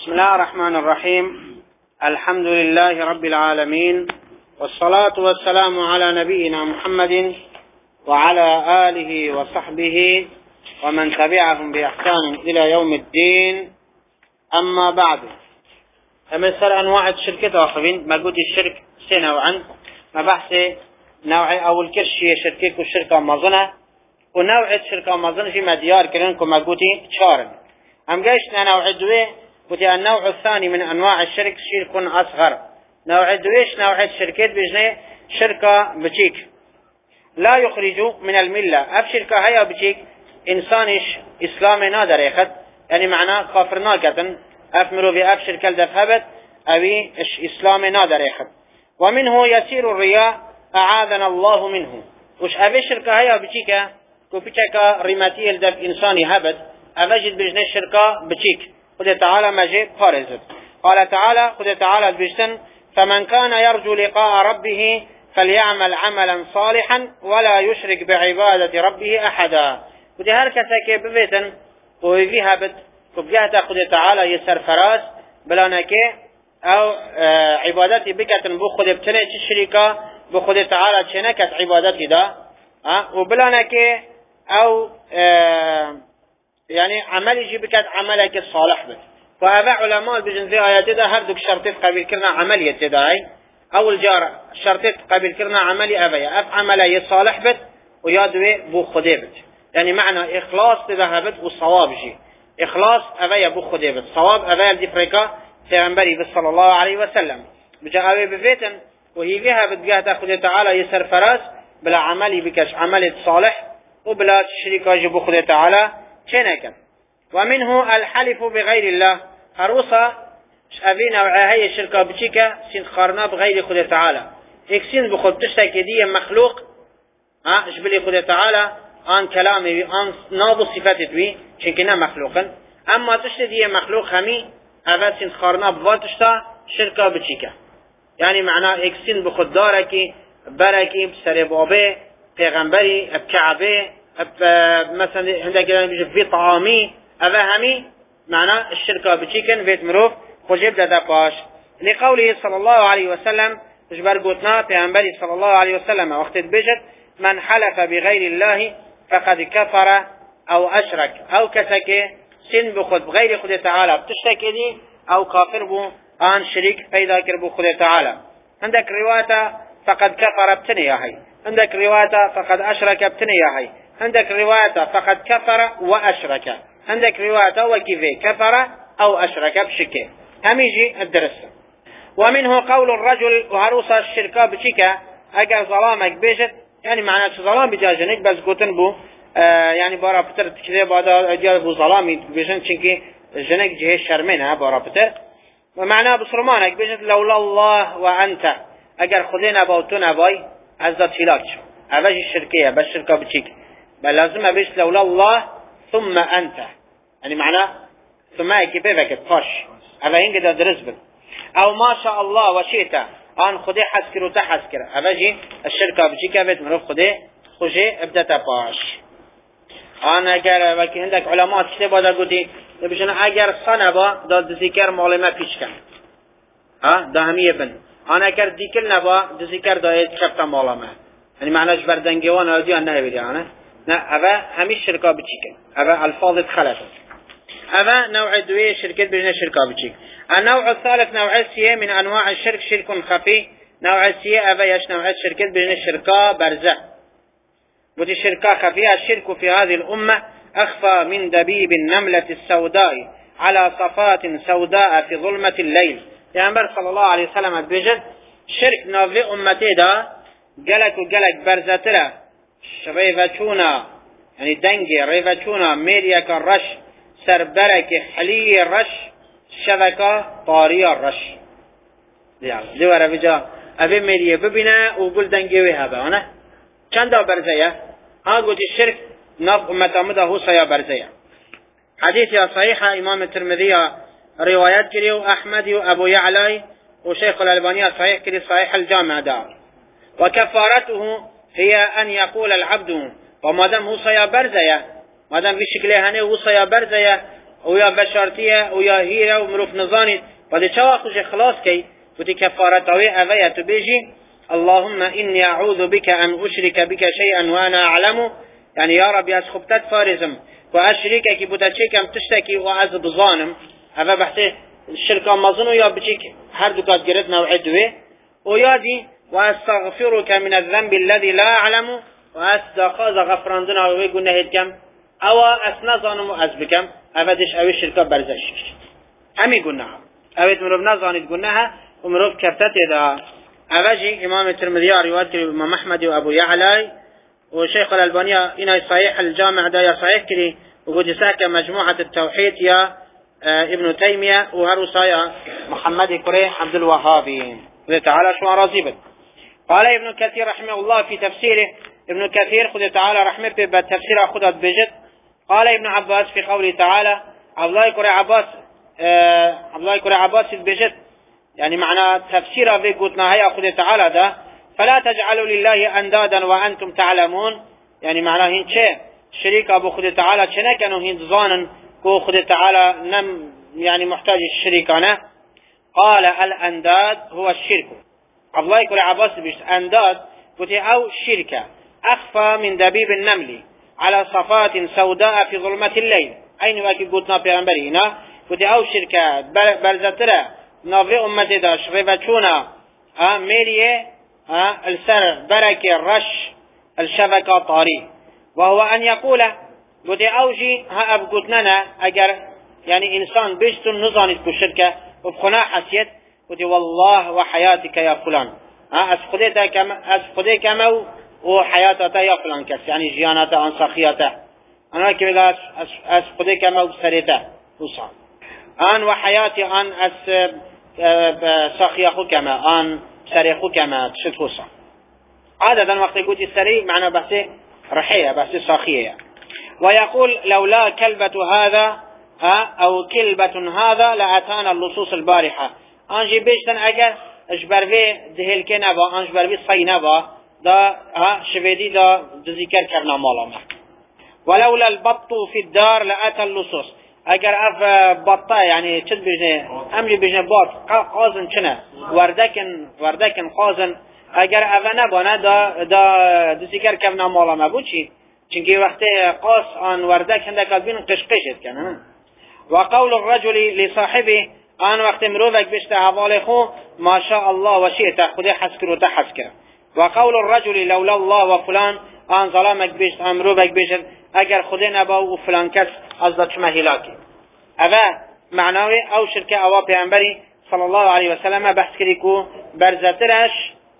بسم الله الرحمن الرحيم. الحمد لله رب العالمين، والصلاة والسلام على نبينا محمد وعلى آله وصحبه ومن تبعهم بإحسان إلى يوم الدين. أما بعد، مثل أنواع الشركة آخرين ما قلت الشرك سنوعا ما بحث نوع أول كرشية شركة والشركة مظنة، ونوع الشركة مظنة في مديار كلنكم ما قلت شارن. أم جيشنا نوع الدوية وتي النوع الثاني من أنواع الشرك شرك أصغر. نوع الدويش نوع الشركات بجنة شركة بتيك لا يخرج من الملة. أف شركة هيا بتيك إنسانش إسلامي نادر يخد، يعني معناه كافر ناكتن أفمرو في أف شركة دفهبت أبي إسلامي نادر يخد. ومنه يسير الرياء أعاذنا الله منه. وش أبي شركة هيا بتيك كوبيتك ريماتي الدف إنساني هبت أفجد بجنة شركة بتيك. قد تعالى مجيب خارزت. قال تعالى قد تعالى البجتن: فمن كان يرجو لقاء ربه فليعمل عملا صالحا ولا يشرك بعبادة ربه أحدا. قد هركسة كيببتن وفيها بت قبجهت قد تعالى يسر فراس بلانك أو عبادتي بكتن بو خد بتنة الشركة بخد تعالى تشنكت عبادتي دا وبلانك أو يعني عمل يجي بكت عملك الصالح بت. فهذا علماء بجنزي آيات دا هردك شرطت قبل كرنا عملية تداي أول جار شرطت قبل كرنا عملي أبيا أف عملي الصالح بت ويادوي بو خدي بت. يعني معنى إخلاص تذهبت والصواب جي إخلاص أبيا بو خدي بت صواب أبيا الدفريكا تغنبري صلى الله عليه وسلم بجاوي بفيتن وهي فيها بتجاه تأخذ تعالى يسر فراس بلا عملي بكش عمل صالح وبلا شريكا جبو خدي تعالى شنكن. ومنه الحلف بغير الله. هروسا أبينا وعهي الشركة بتشيكا سين خارنا بغير خدي تعالى إكسين بخد تشتكي دي مخلوق إشبلي خدي تعالى عن كلامي عن نابو صفات دوي شنكنا مخلوقا. أما تشتكي دي مخلوق همي أبا سين خارنا بواتشتا شركة بتشيكا، يعني معناه إكسين بخد داركي بركي بسر بابي پیغمبري بكعبي مثلا عندك يجي في طعامي أبا همي معنى الشركة بتشيكن فيت مروف خجيب دا باش لقوله صلى الله عليه وسلم اجبر قوتنا پیغمبري صلى الله عليه وسلم وقت بجد: من حلف بغير الله فقد كفر أو أشرك. أو كسك سن بخد بغير خد تعالى بتشتكي دي أو كافر بو آن شريك فإذا كربو خد تعالى. عندك رواية فقد كفر بتني يا هي، عندك رواية فقد أشرك بتني يا هي، عندك رواية فقد كفر وأشرك، عندك رواية وكيفي كفر أو أشرك بشكل هميجي الدرس. ومنه قول الرجل وهروسا الشركة بشكا أجر ظلامك بيجت، يعني معنى ظلام بجاجنك بس قوتن بو يعني بارا بتر كذا بعد أجر بو ظلامي بيجن شنكي جنك جه شرمنا بارا بتر. ومعنى بصرمانك بيجت: لولا الله وأنت. أجر خذنا بوتنا باي عزت هلاك أبجي الشركية بس شركة بشك بل لازم أبيش لولا الله ثم أنت، يعني معناه ثم يكيبك فاش أبا هنك ده درس بل أو ما شاء الله وشئت أن خدي حسكر وتحسكر أبجي الشركة بشك بيت مروف خدي ابدأ باش. أنا أجر وكي عندك علماء كتب هذا قدي بيجنا أجر صنبا ده ذكر معلومات فيش كان ده همية بن. أنا كر ديكل نبا ذكر ده يتشبت معلومات، يعني معناش بردنجوان هذي أنا هبدي أنا لا أبا هميش شركة بتشيك أبا الفاظ خلص. أبا نوع دوية شركة بين شركة بتشيك. النوع الثالث نوع السيء من أنواع الشرك شرك خفي. نوع السيء أبا يش نوع الشركة بين الشركة برزة ودي شركة خفية. الشرك في هذه الأمة أخفى من دبيب النملة السوداء على صفات سوداء في ظلمة الليل. يعني صلى الله عليه وسلم بيجد شرك نافي أمتي دا جلك وجلك برزتلا ريفتشونا يعني دنجي ريفتشونا ميريك الرش سربرك حلي الرش شبكة طارية الرش دي ورا بجا أبي ميريه ببنا وقول دنجي وهذا أنا چند برزية قلت الشرك ناف أمة أمده هو صيا برزية. حديث يا صحيحة إمام الترمذي روايات كريو أحمد وأبو يعلى وشيخ الألباني صحيح كري صحيح الجامع دار. وكفارته هي أن يقول العبد وما دام هو صيا برزية ما دام في شكله هني هو صيا برزية او یا بشارتیه او یا هیره و مروف نزانید بعد چوا خوش خلاص کی وتی کفارت اوی اوی تو بیجی اللهم اني اعوذ بك ان اشرك بك شيئا وانا اعلم يعني يا رب از خبتت فارزم و اشریک کی بوده چیکم تشتکی و از بزانم هذا بحث الشركه مظنو یا بچیک هر دو کات گرت نوع دوی او یادی و استغفرك من الذنب الذي لا اعلم و استغفر غفراندن او گناهت کم او اسنظانم از بکم اودش او شركه برزش همي گناه اوید مروف نزانید گناه و مروف کفتت دا اوجی امام الترمذي روایت کری امام احمد و ابو یعلی و شیخ الالبانی اینا صحیح الجامع دا یا صحیح کری و قد ساك مجموعة التوحيد يا ابن تيمية وهرسايا محمد كريح عبد الوهابي تعالى شو رازبت قال ابن كثير رحمه الله في تفسيره ابن كثير خذ تعالى رحمه بالتفسير أخذت بجد قال ابن عباس في قوله تعالى عبد الله كريح عباس بجد يعني معنى تفسيره في قلتنا هيا خذ تعالى ده فلا تجعلوا لله أندادا وأنتم تعلمون يعني معناه هين شيء شريك أبو خد تعالى چنه كانوا هين ظانا كو خد تعالى نم يعني محتاج الشريكانه قال الأنداد هو الشرك عبد الله يقول عباس بيشت أنداد قلت أو شركة أخفى من دبيب النمل على صفات سوداء في ظلمة الليل أين واكي قلتنا بيغنبرينا قلت أو شركة برزترة نافي أمتي داش غيبتشونا ميليه السر بركة الرش الشبكة طاري وهو أن يقول قلت أوجي ها أبقتنا أجر يعني إنسان بيشتن نظانت بالشركة وبخنا حسيت قلت والله وحياتك يا فلان أسخدي كما وحياتك يا فلان كس يعني جيانته عن سخيته أنا كبير أسخدي كما وسريته وصان أن وحياتي أن سخيخو كما أن سريخو كما تشت وصان عادة وقت قلت السري معنى بحثي رحية بس صاخية ويقول لولا كلبة هذا أو كلبة هذا لأتانا اللصوص البارحة أنجي بيشتن أجر أجبر في دهل كنبا أنجبر في صينبا دا شبيدي دا ذكر كرنا مالانا ولولا البط في الدار لأتى اللصوص أجر أف بطة يعني تد بجنة أمري بجنة بط قازن كنا وردكن قازن اگر اوانه بانه دا ذکر کردن مالا نبود چی؟ چونکه وقتی قاس آن وردک هندک بین قشقشت کنه و قول الرجل لصاحبه آن وقت مروفک بشت حوال خو ما شاء الله و شئت خود حسکر و تحسکر و قول الرجل لولا الله و فلان آن ظلامک بشت مروفک بشت اگر خود نبا و فلان کس از دچمه هلاکی اوه معناوی او شرکه او پیامبری صلی الله علیه و سلم بحث کردی کو برزترش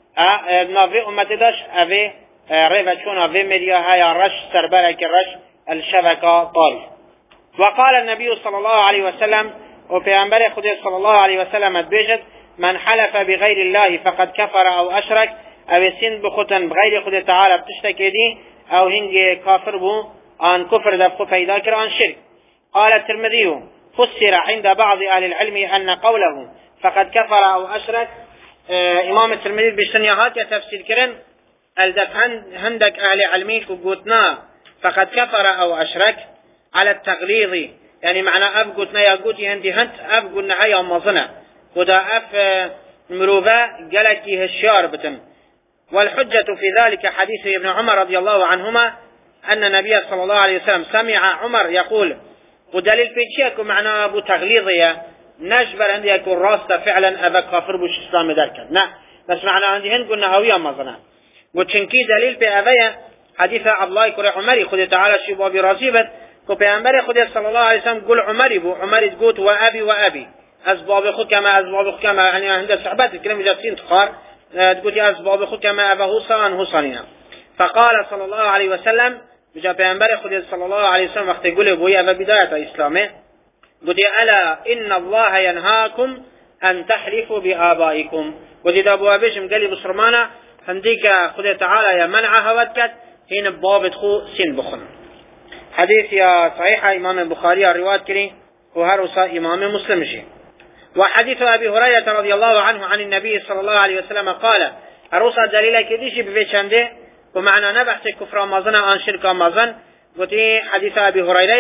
نافي أمتي داش أبي ريفتشون أبي مديا هاي رش سربرك رش الشبكة طاري وقال النبي صلى الله عليه وسلم وبيعنبر خدي صلى الله عليه وسلم بيجد من حلف بغير الله فقد كفر أو أشرك أو سن بختن بغير خدي تعالى بتشتكي دي أو هنج كافر بو عن كفر دفق فيذاكر عن شرك قال الترمذي فسر عند بعض أهل العلم أن قوله فقد كفر أو أشرك امام الترمذي بشنيهات تفسير كرن الدف هندك اهل علمي قوتنا فقد كفر او اشرك على التغليظ يعني معنى اب قوتنا يا قوتي هندي هنت اب قلنا هيا مظنه ودا اف مروفا قالك هشيار بتن والحجة في ذلك حديث ابن عمر رضي الله عنهما ان النبي صلى الله عليه وسلم سمع عمر يقول ودليل بيتشيك معنى ابو تغليظية نجبر عندي يكون راسته فعلا أبا كافر بوش إسلام ذلك لا بس معنى عندي هن قلنا هوية مظنة وتشنكي دليل بأبايا حديث عبد الله يقول عمري خذ تعالى شباب رازبت وبأمر خذ صلى الله عليه وسلم قل عمري بو عمري تقول وأبي أسباب خذ كما يعني عند صحبات الكلام جالسين تخار تقول أسباب خذ كما أبا هوصاننا فقال صلى الله عليه وسلم بجاء بأمر خذ صلى الله عليه وسلم وقت يقول بويا أبا بداية إسلامه قلت ألا إن الله ينهاكم أن تحلفوا بآبائكم قلت أبو أبيشم قال لي بصرمانا هنديك خذ تعالى يا منعها ودكت هنا بابت خو سن بخن حديث يا صحيحة إمام البخاري الرواية كري وهرسا إمام مسلم شيء وحديث أبي هريرة رضي الله عنه عن النبي صلى الله عليه وسلم قال الرسا دليل كديش بفيشنده ومعنى نبحث كفر مازن عن شرك مازن قلت حديث أبي هريرة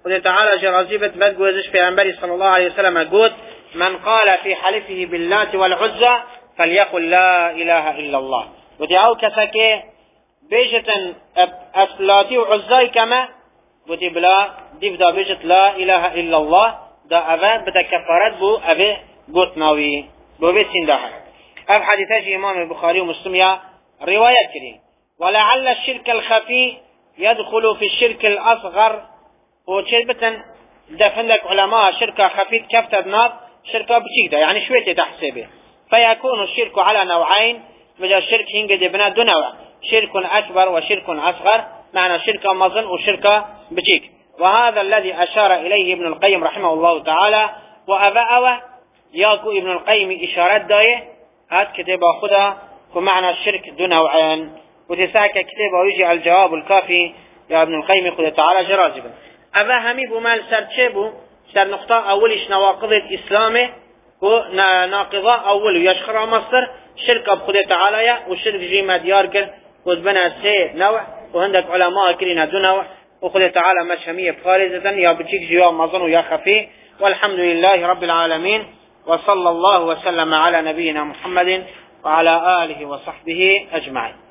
خدای تعالی جرازی بد بد گوزش پیامبری صلی الله علیه وسلم گوت من قال في حلفه باللات والعزى فليقل لا اله الا الله. ودي او كسكه بيجتن أسلاتي وعزاي كما ودي بلا ديفدا بيجت لا إله إلا الله دا أبا بدا كفارت بو أبي قوتناوي بو بيت سنداها. أب حديثاش إمام البخاري ومسلم رواية كريم ولعل الشرك الخفي يدخل في الشرك الأصغر وشربة دفن لك علماء شركة خفيف كفتر نار شركة بشيكدا يعني شوية تحسبه فيكون الشرك على نوعين بجا الشرك هنجد بنا دو نوع شرك أكبر وشرك أصغر معنى شركة مظن وشركة بشيك وهذا الذي أشار إليه ابن القيم رحمه الله تعالى وأبأوه ياكو ابن القيم إشارات دايه هات كتابه خدا ومعنى الشرك دو نوعين وتساك كتابه ويجي الجواب الكافي يا ابن القيم خدا تعالى جرازبا أبا همي بمال سرتشبو سر نقطة أولش نواقض الإسلام وناقضة أول يشخر مصر شركة بخدا تعالى وشرك جيمة ديار كر وزبنا سي نوع وعندك علماء كرين دو نوع وخدا تعالى مشهمية بخارزة يا بتشيك جواب مظن ويا خفي والحمد لله رب العالمين وصلى الله وسلم على نبينا محمد وعلى آله وصحبه أجمعين.